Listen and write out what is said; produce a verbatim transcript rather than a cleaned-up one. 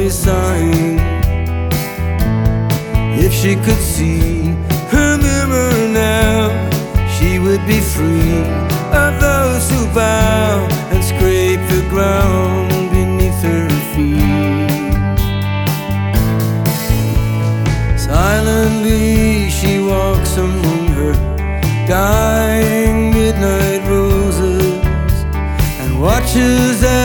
always sighing. If she could see her mirror now, she would be free of those who bow and scrape the ground beneath her feet. Silently she walks among her dying midnight roses and watches